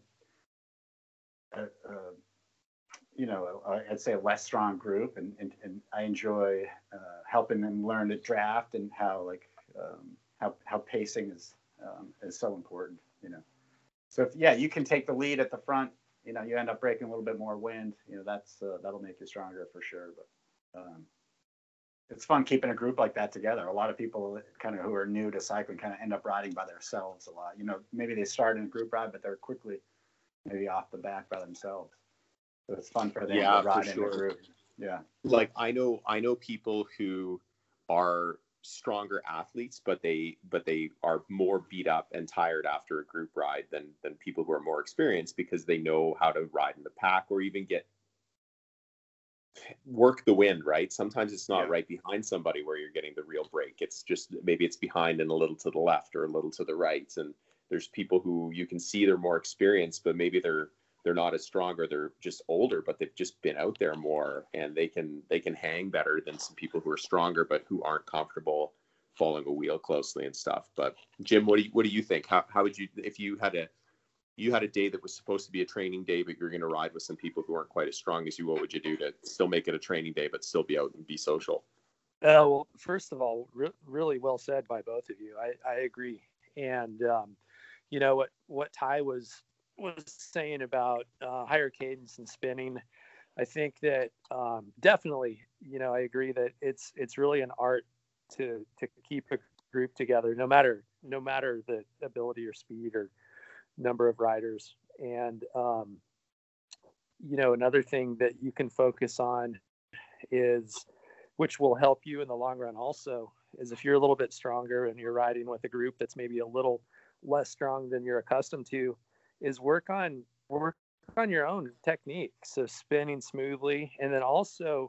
Uh, uh, you know, uh, I'd say a less strong group, and, and, and I enjoy uh, helping them learn to draft and how like um, how how pacing is um, is so important, you know. So if, yeah, you can take the lead at the front, you know, you end up breaking a little bit more wind, you know, that's uh, that'll make you stronger for sure. But um, it's fun keeping a group like that together. A lot of people kind of who are new to cycling kind of end up riding by themselves a lot. You know, maybe they start in a group ride, but they're quickly maybe off the back by themselves. So it's fun for them yeah, to ride for in sure. a group. Yeah. Like I know, I know people who are stronger athletes, but they, but they are more beat up and tired after a group ride than, than people who are more experienced because they know how to ride in the pack or even get work the wind, right? Sometimes it's not Yeah. right behind somebody where you're getting the real break. It's just maybe it's behind and a little to the left or a little to the right. And there's people who you can see they're more experienced, but maybe they're they're not as strong, or they're just older, but they've just been out there more, and they can they can hang better than some people who are stronger but who aren't comfortable following a wheel closely and stuff. But Jim, what do you what do you think? How how would you, if you had a you had a day that was supposed to be a training day, but you're going to ride with some people who aren't quite as strong as you, what would you do to still make it a training day, but still be out and be social? Uh, well, first of all, re- really well said by both of you. I, I agree. And, um, you know, what, what Ty was, was saying about uh, higher cadence and spinning, I think that um, definitely, you know, I agree that it's, it's really an art to, to keep a group together, no matter, no matter the ability or speed or number of riders. And um you know, another thing that you can focus on is, which will help you in the long run also, is if you're a little bit stronger and you're riding with a group that's maybe a little less strong than you're accustomed to, is work on work on your own technique, so spinning smoothly. And then also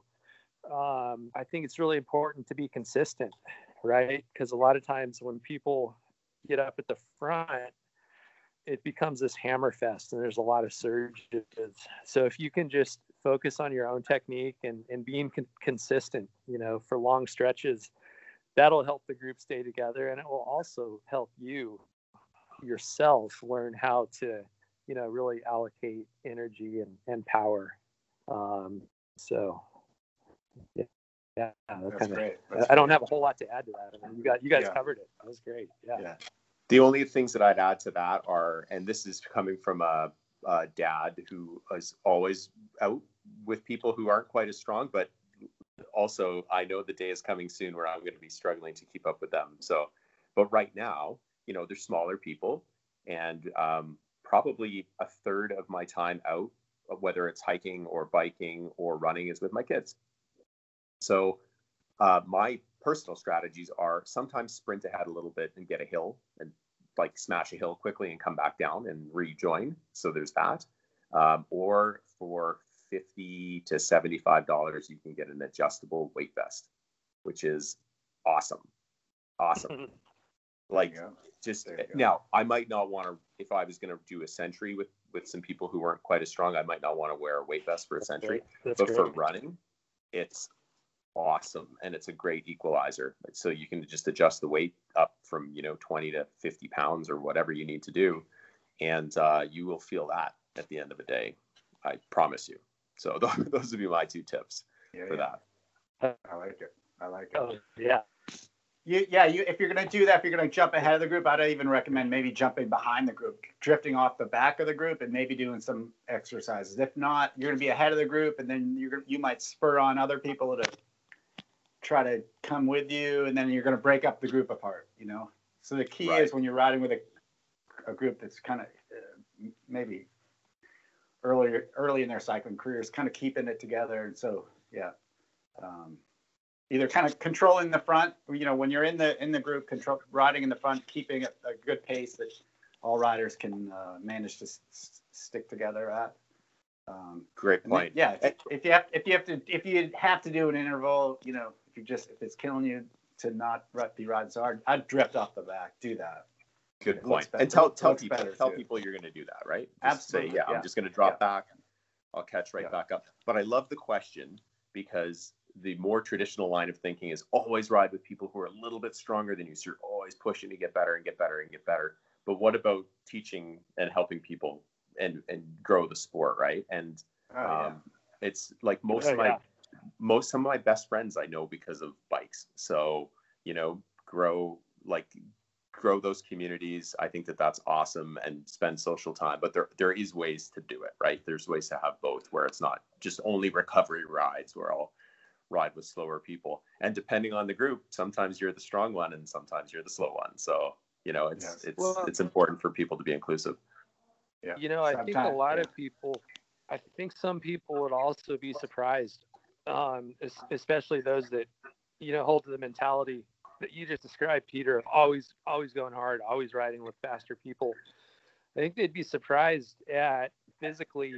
um I think it's really important to be consistent, right? Because a lot of times when people get up at the front, it becomes this hammer fest and there's a lot of surges. So if you can just focus on your own technique and, and being con- consistent, you know, for long stretches, that'll help the group stay together. And it will also help you yourself learn how to, you know, really allocate energy and, and power. Um, so yeah, yeah, that's, that's kind great. of, That's I don't great. have a whole lot to add to that. I mean, you got, you guys Yeah. covered it. That was great. Yeah. Yeah. The only things that I'd add to that are, and this is coming from a, a dad who is always out with people who aren't quite as strong, but also I know the day is coming soon where I'm going to be struggling to keep up with them. So, but right now, you know, they're smaller people, and um, probably a third of my time out, whether it's hiking or biking or running, is with my kids. So uh, my personal strategies are sometimes sprint ahead a little bit and get a hill and like smash a hill quickly and come back down and rejoin. So there's that. Um, or for fifty to seventy-five dollars, you can get an adjustable weight vest, which is awesome. Awesome. Like just now, I might not want to, if I was going to do a century with, with some people who weren't quite as strong, I might not want to wear a weight vest for a century, but great. For running, it's awesome. And it's a great equalizer. So you can just adjust the weight up from, you know, twenty to fifty pounds or whatever you need to do. And uh, you will feel that at the end of the day. I promise you. So those, those would be my two tips yeah, for yeah. that. I like it. I like it. Oh, yeah. You, yeah, you, if you're going to do that, if you're going to jump ahead of the group, I'd even recommend maybe jumping behind the group, drifting off the back of the group and maybe doing some exercises. If not, you're going to be ahead of the group, and then you're you might spur on other people to try to come with you, and then you're going to break up the group apart, you know? So the key right. is when you're riding with a, a group that's kind of uh, maybe earlier, early in their cycling careers, kind of keeping it together. And so, yeah. Um, Either kind of controlling the front, you know, when you're in the in the group, control riding in the front, keeping a, a good pace that all riders can uh, manage to s- stick together at. Um, Great point. Then, yeah, if, if you have if you have to if you have to do an interval, you know, if you just if it's killing you to not be riding so hard, I'd drift off the back. Do that. Good point. And tell tell people tell too. people you're going to do that, right? Just Absolutely. Say, yeah, yeah, I'm just going to drop yeah. back. I'll catch right yeah. back up. But I love the question, because the more traditional line of thinking is always ride with people who are a little bit stronger than you. So you're always pushing to get better and get better and get better. But what about teaching and helping people and, and grow the sport, right? And oh, yeah. um, it's like most oh, of my yeah. most of my best friends I know because of bikes. So, you know, grow like grow those communities. I think that that's awesome, and spend social time. But there there is ways to do it, right? There's ways to have both, where it's not just only recovery rides where I'll ride with slower people, and depending on the group, sometimes you're the strong one and sometimes you're the slow one. So, you know, it's yes. it's well, it's important for people to be inclusive. Yeah. You know, I sometimes, think a lot yeah. of people, I think some people would also be surprised, um, especially those that, you know, hold to the mentality that you just described, Peter, of always always going hard, always riding with faster people. I think they'd be surprised at physically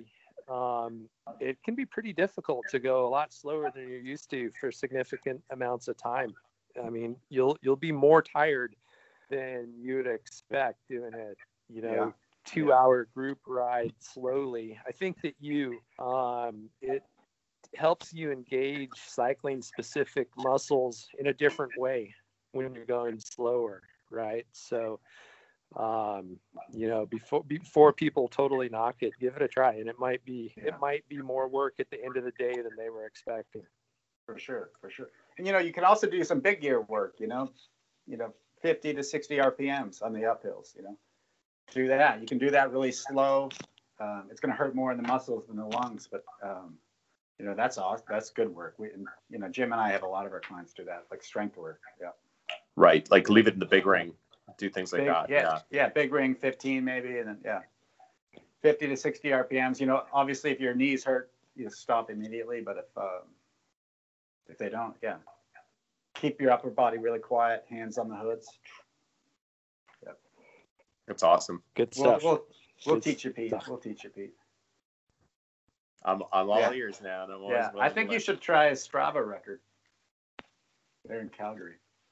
um, it can be pretty difficult to go a lot slower than you're used to for significant amounts of time. I mean, you'll you'll be more tired than you would expect doing a you know Yeah. two hour group ride slowly. I think that you um, it helps you engage cycling specific muscles in a different way when you're going slower, right? So um you know before before people totally knock it, give it a try, and it might be Yeah. it might be more work at the end of the day than they were expecting. For sure, for sure. And you know, you can also do some big gear work. You know, you know, fifty to sixty R P Ms on the uphills. You know, do that. You can do that really slow. Um, it's going to hurt more in the muscles than the lungs, but um, you know, that's awesome. That's good work. We, and, you know, Jim and I have a lot of our clients do that, like strength work. Yeah. Right. Like leave it in the big ring. Do things like Big, that. yeah, Yeah. yeah, big ring, fifteen maybe, and then yeah, fifty to sixty R P Ms. You know, obviously, if your knees hurt, you stop immediately. But if um, if they don't, yeah, keep your upper body really quiet, hands on the hoods. Yep. That's awesome. Good We'll stuff. we'll, we'll Good teach you, Pete. stuff. We'll teach you, Pete. I'm I'm all Yeah. ears now. And I'm always Yeah, I willing to think you learn. should try a Strava record. They're in Calgary.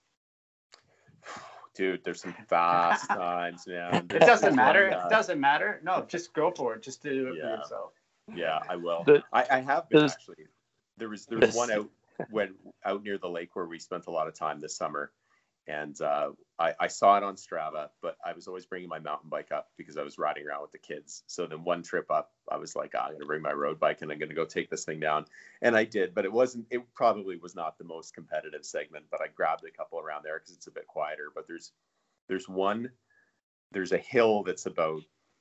Dude, there's some fast times, man. It doesn't matter. Yeah. It doesn't matter. No, just go for it. Just do it Yeah. for yourself. Yeah, I will. The- I, I have been there's- actually. There was there was this- one out when out near the lake where we spent a lot of time this summer, and uh, I, I saw it on Strava, but I was always bringing my mountain bike up because I was riding around with the kids. So then one trip up, I was like, oh, I'm going to bring my road bike and I'm going to go take this thing down, and I did. But it wasn't. It probably was not the most competitive segment, but I grabbed a couple around there because it's a bit quieter. But there's there's one. There's a hill that's about.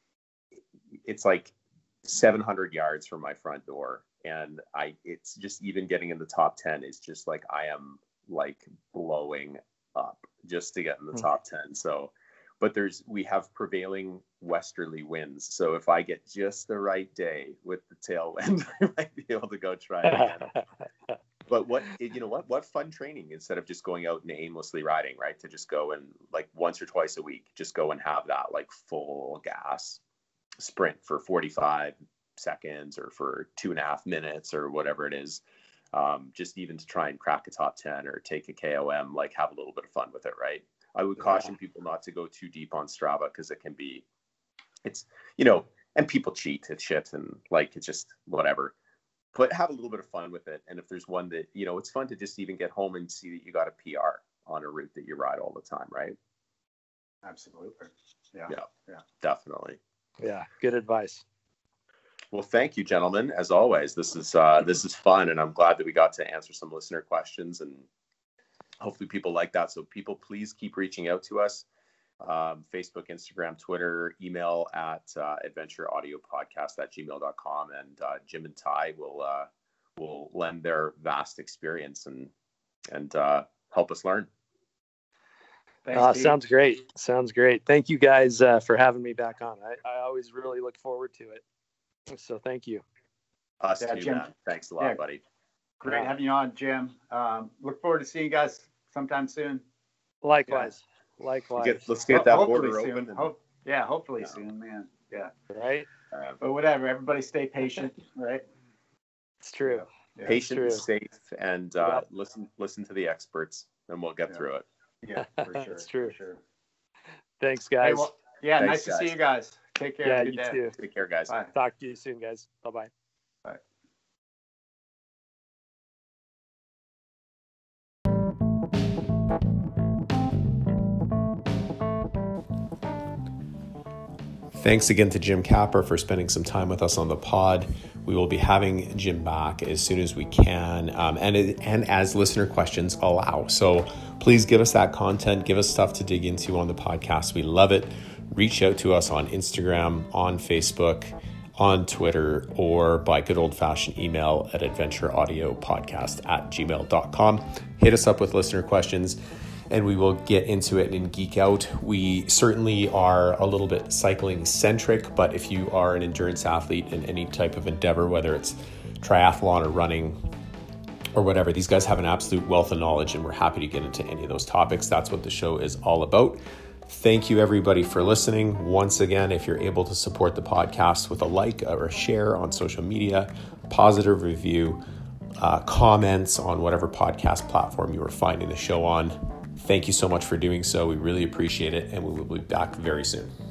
It's like seven hundred yards from my front door, and I it's just even getting in the top ten is just like I am like blowing up just to get in the Hmm. top ten. So but there's we have prevailing westerly winds, so if I get just the right day with the tailwind, I might be able to go try it again. But what you know what what fun training instead of just going out and aimlessly riding, right? To just go and like once or twice a week just go and have that like full gas sprint for forty-five seconds or for two and a half minutes or whatever it is, um, just even to try and crack a top ten or take a K O M, like have a little bit of fun with it, right? I would caution Yeah. people not to go too deep on Strava because it can be, it's, you know, and people cheat at shit and like it's just whatever. But have a little bit of fun with it. And if there's one that, you know, it's fun to just even get home and see that you got a P R on a route that you ride all the time, right? Absolutely. Yeah. Yeah. Yeah. Definitely. Yeah, good advice. Well, thank you, gentlemen. As always, this is uh, this is fun, and I'm glad that we got to answer some listener questions, and hopefully people like that. So people, please keep reaching out to us. Um, Facebook, Instagram, Twitter, email at uh, adventureaudiopodcast at gmail dot com, and uh, Jim and Ty will uh, will lend their vast experience and and uh, help us learn. Thanks, Uh, Pete. sounds great. Sounds great. Thank you guys uh, for having me back on. I, I always really look forward to it. So thank you. Us Yeah, too, Jim. man. Thanks a lot, Yeah. buddy. Great Yeah. having you on, Jim. Um, look forward to seeing you guys sometime soon. Likewise. Likewise. Get, let's get that Ho- hopefully border soon. open. And, Hope- yeah, hopefully Yeah. soon, man. Yeah. Right? uh, But whatever. Everybody stay patient, right? It's true. Yeah. patient, true. safe, and uh, Yep. listen listen to the experts, and we'll get Yeah. through it. Yeah, for sure. That's true. For sure. Thanks, Hey, guys. well, yeah, Thanks, nice to guys. see you guys. Take care. yeah, Good you day. too. Take care, guys. Bye. Talk to you soon, guys. Bye-bye. Thanks again to Jim Capra for spending some time with us on the pod. We will be having Jim back as soon as we can, um, and and as listener questions allow. So please give us that content, give us stuff to dig into on the podcast. We love it. Reach out to us on Instagram, on Facebook, on Twitter, or by good old-fashioned email at adventureaudiopodcast at gmail dot com. Hit us up with listener questions, and we will get into it and geek out. We certainly are a little bit cycling centric, but if you are an endurance athlete in any type of endeavor, whether it's triathlon or running or whatever, these guys have an absolute wealth of knowledge, and we're happy to get into any of those topics. That's what the show is all about. Thank you, everybody, for listening. Once again, if you're able to support the podcast with a like or a share on social media, positive review, uh, comments on whatever podcast platform you are finding the show on, thank you so much for doing so. We really appreciate it, and we will be back very soon.